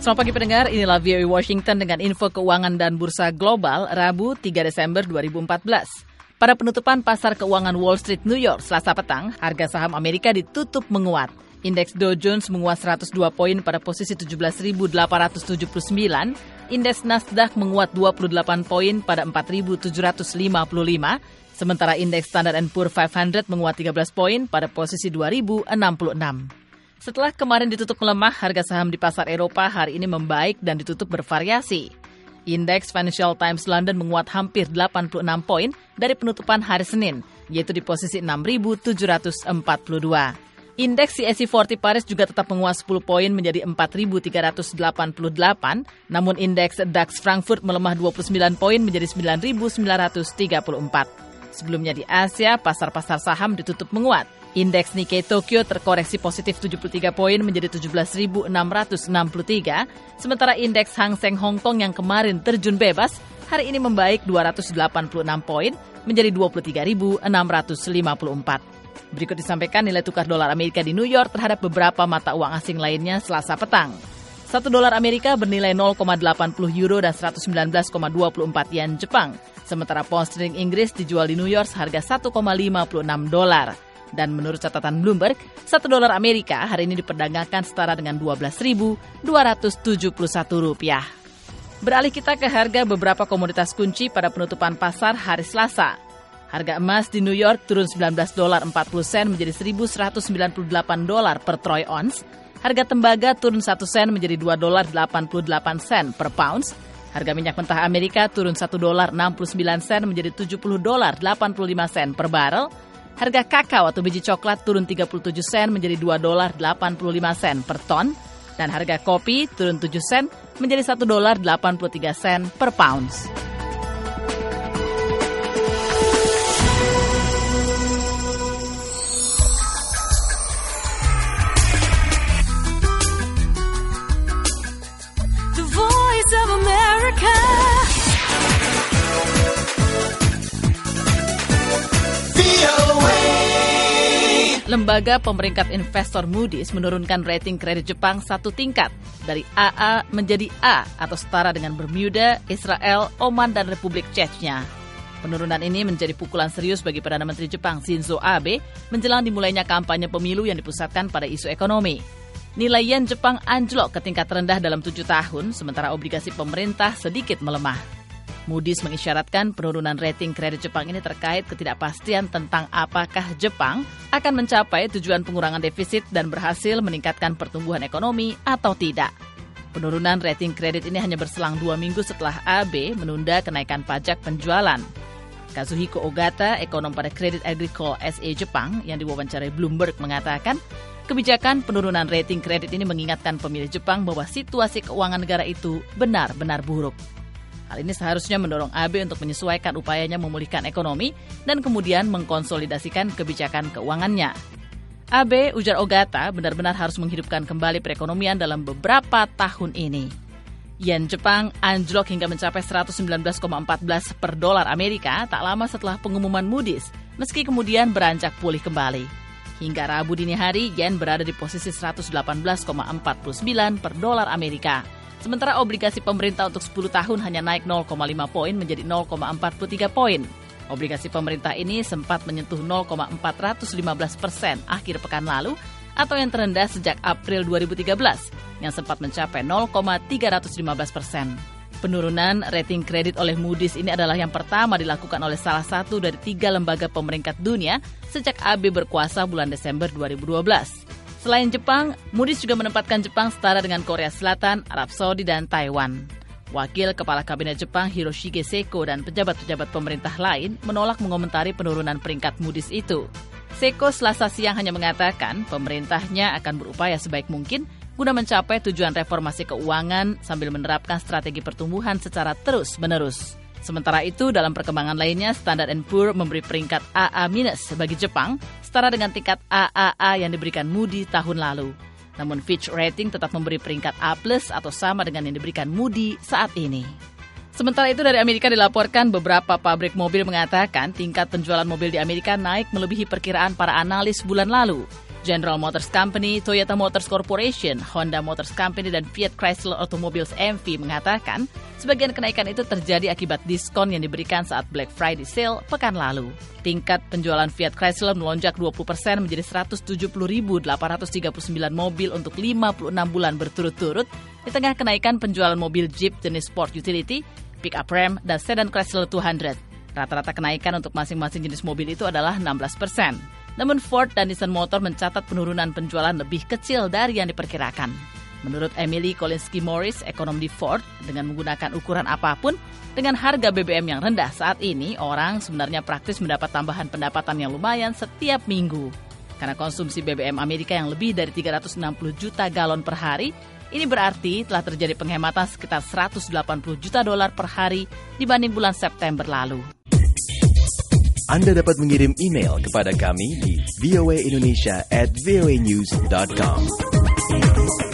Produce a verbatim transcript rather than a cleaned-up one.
Selamat pagi pendengar, inilah V O A Washington dengan info keuangan dan bursa global Rabu tiga Desember dua ribu empat belas. Pada penutupan pasar keuangan Wall Street New York Selasa petang, harga saham Amerika ditutup menguat. Indeks Dow Jones menguat seratus dua poin pada posisi tujuh belas ribu delapan ratus tujuh puluh sembilan, indeks Nasdaq menguat dua puluh delapan poin pada empat ribu tujuh ratus lima puluh lima, sementara indeks Standard and Poor's lima ratus menguat tiga belas poin pada posisi dua ribu enam puluh enam. Setelah kemarin ditutup melemah, harga saham di pasar Eropa hari ini membaik dan ditutup bervariasi. Indeks Financial Times London menguat hampir delapan puluh enam poin dari penutupan hari Senin, yaitu di posisi enam ribu tujuh ratus empat puluh dua. Indeks C A C empat puluh Paris juga tetap menguat sepuluh poin menjadi empat ribu tiga ratus delapan puluh delapan, namun indeks DAX Frankfurt melemah dua puluh sembilan poin menjadi sembilan ribu sembilan ratus tiga puluh empat. Sebelumnya di Asia, pasar-pasar saham ditutup menguat. Indeks Nikkei Tokyo terkoreksi positif tujuh puluh tiga poin menjadi tujuh belas ribu enam ratus enam puluh tiga, sementara indeks Hang Seng Hong Kong yang kemarin terjun bebas, hari ini membaik dua ratus delapan puluh enam poin menjadi dua puluh tiga ribu enam ratus lima puluh empat. Berikut disampaikan nilai tukar dolar Amerika di New York terhadap beberapa mata uang asing lainnya Selasa petang. Satu dolar Amerika bernilai nol koma delapan puluh euro dan seratus sembilan belas koma dua puluh empat yen Jepang, sementara pound sterling Inggris dijual di New York seharga satu koma lima puluh enam dolar. Dan menurut catatan Bloomberg, satu dolar Amerika hari ini diperdagangkan setara dengan dua belas ribu dua ratus tujuh puluh satu rupiah. Beralih kita ke harga beberapa komoditas kunci pada penutupan pasar hari Selasa. Harga emas di New York turun sembilan belas dolar empat puluh sen menjadi seribu seratus sembilan puluh delapan dolar per troy ounce. Harga tembaga turun satu sen menjadi dua dolar delapan puluh delapan sen per pounds. Harga minyak mentah Amerika turun satu dolar enam puluh sembilan sen menjadi tujuh puluh dolar delapan puluh lima sen per barrel. Harga kakao atau biji coklat turun tiga puluh tujuh sen menjadi dua dolar delapan puluh lima sen per ton. Dan harga kopi turun tujuh sen menjadi satu dolar delapan puluh tiga sen per pounds. The Voice of America. Lembaga pemeringkat investor Moody's menurunkan rating kredit Jepang satu tingkat dari A A menjadi A atau setara dengan Bermuda, Israel, Oman, dan Republik Chechnya. Penurunan ini menjadi pukulan serius bagi Perdana Menteri Jepang Shinzo Abe menjelang dimulainya kampanye pemilu yang dipusatkan pada isu ekonomi. Nilai yen Jepang anjlok ke tingkat terendah dalam tujuh tahun, sementara obligasi pemerintah sedikit melemah. Moody's mengisyaratkan penurunan rating kredit Jepang ini terkait ketidakpastian tentang apakah Jepang akan mencapai tujuan pengurangan defisit dan berhasil meningkatkan pertumbuhan ekonomi atau tidak. Penurunan rating kredit ini hanya berselang dua minggu setelah Abe menunda kenaikan pajak penjualan. Kazuhiko Ogata, ekonom pada Credit Agricole S A Jepang yang diwawancarai Bloomberg mengatakan, kebijakan penurunan rating kredit ini mengingatkan pemilih Jepang bahwa situasi keuangan negara itu benar-benar buruk. Hal ini seharusnya mendorong Abe untuk menyesuaikan upayanya memulihkan ekonomi dan kemudian mengkonsolidasikan kebijakan keuangannya. Abe, ujar Ogata, benar-benar harus menghidupkan kembali perekonomian dalam beberapa tahun ini. Yen Jepang anjlok hingga mencapai seratus sembilan belas koma empat belas per dolar Amerika tak lama setelah pengumuman Moody's, meski kemudian beranjak pulih kembali. Hingga Rabu dini hari, yen berada di posisi seratus delapan belas koma empat puluh sembilan per dolar Amerika. Sementara obligasi pemerintah untuk sepuluh tahun hanya naik nol koma lima poin menjadi nol koma empat puluh tiga poin. Obligasi pemerintah ini sempat menyentuh nol koma empat lima persen akhir pekan lalu atau yang terendah sejak April dua ribu tiga belas yang sempat mencapai nol koma tiga lima persen. Penurunan rating kredit oleh Moody's ini adalah yang pertama dilakukan oleh salah satu dari tiga lembaga pemeringkat dunia sejak Abe berkuasa bulan Desember dua ribu dua belas. Selain Jepang, Moody's juga menempatkan Jepang setara dengan Korea Selatan, Arab Saudi, dan Taiwan. Wakil Kepala Kabinet Jepang Hiroshige Seiko dan pejabat-pejabat pemerintah lain menolak mengomentari penurunan peringkat Moody's itu. Seiko Selasa siang hanya mengatakan pemerintahnya akan berupaya sebaik mungkin guna mencapai tujuan reformasi keuangan sambil menerapkan strategi pertumbuhan secara terus-menerus. Sementara itu, dalam perkembangan lainnya, Standard and Poor's memberi peringkat A A- bagi Jepang, setara dengan tingkat A A A yang diberikan Moody's tahun lalu. Namun Fitch Rating tetap memberi peringkat A plus atau sama dengan yang diberikan Moody's saat ini. Sementara itu, dari Amerika dilaporkan beberapa pabrik mobil mengatakan tingkat penjualan mobil di Amerika naik melebihi perkiraan para analis bulan lalu. General Motors Company, Toyota Motors Corporation, Honda Motors Company, dan Fiat Chrysler Automobiles M V mengatakan sebagian kenaikan itu terjadi akibat diskon yang diberikan saat Black Friday Sale pekan lalu. Tingkat penjualan Fiat Chrysler melonjak dua puluh persen menjadi seratus tujuh puluh ribu delapan ratus tiga puluh sembilan mobil untuk lima puluh enam bulan berturut-turut, di tengah kenaikan penjualan mobil Jeep jenis Sport Utility, Pickup Ram, dan sedan Chrysler dua ratus. Rata-rata kenaikan untuk masing-masing jenis mobil itu adalah enam belas persen. Namun Ford dan Nissan Motor mencatat penurunan penjualan lebih kecil dari yang diperkirakan. Menurut Emily Kolinsky-Morris, ekonom di Ford, dengan menggunakan ukuran apapun, dengan harga B B M yang rendah saat ini, orang sebenarnya praktis mendapat tambahan pendapatan yang lumayan setiap minggu. Karena konsumsi B B M Amerika yang lebih dari tiga ratus enam puluh juta galon per hari, ini berarti telah terjadi penghematan sekitar seratus delapan puluh juta dolar per hari dibanding bulan September lalu. Anda dapat mengirim email kepada kami di v o a indonesia at v o a news dot com.